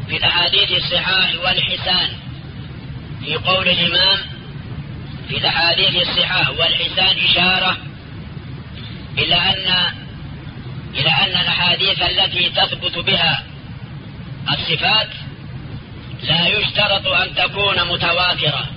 في أحاديث الصحاح والحسان، في قول الإمام في أحاديث الصحاح والحسان إشارة إلى أن الأحاديث التي تثبت بها الصفات لا يشترط أن تكون متواترة،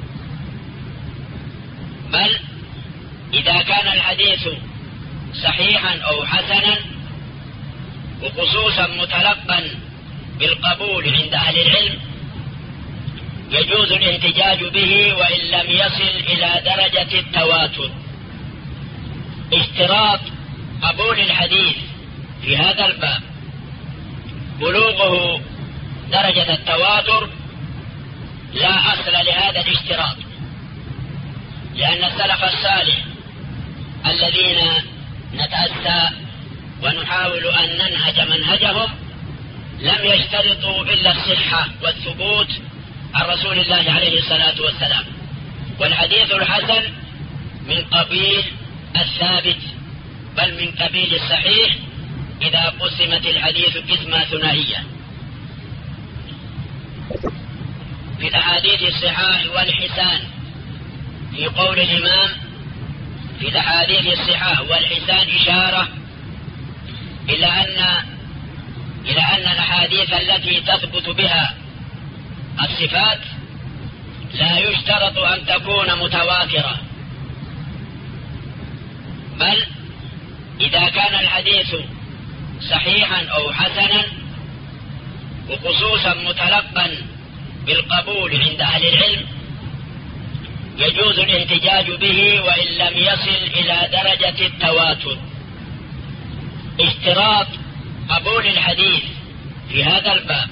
بل إذا كان الحديث صحيحا أو حسنا وخصوصا متلقا بالقبول عند أهل العلم يجوز الاحتجاج به وإن لم يصل إلى درجة التواتر. اشتراط قبول الحديث في هذا الباب بلوغه درجة التواتر لا أصل لهذا الاشتراط، لأن السلف الصالح الذين نتأسى ونحاول أن ننهج منهجهم لم يشترطوا إلا الصحة والثبوت عن رسول الله عليه الصلاة والسلام، والحديث الحسن من قبيل الثابت بل من قبيل الصحيح إذا قسمت الحديث قسمة ثنائية. في أحاديث الصحاح والحسان، في قول الإمام في أحاديث الصحاح والحسان إشارة إلى أن الأحاديث التي تثبت بها الصفات لا يشترط أن تكون متواترة، بل إذا كان الحديث صحيحا أو حسنا وخصوصا متلقا بالقبول عند أهل العلم يجوز الاحتجاج به وإن لم يصل إلى درجة التواتر. اشتراط قبول الحديث في هذا الباب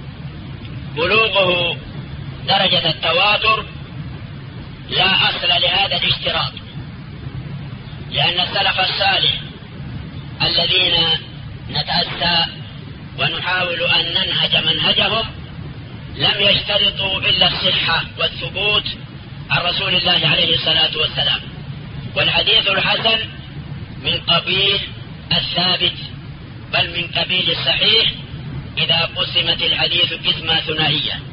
بلوغه درجة التواتر لا أصل لهذا الاشتراط، لأن السلف الصالح الذين نتأسى ونحاول أن ننهج منهجهم لم يشترطوا إلا الصحة والثبوت عن رسول الله عليه الصلاة والسلام، والحديث الحسن من قبيل الثابت بل من قبيل الصحيح إذا قسمت الحديث قسمة ثنائية.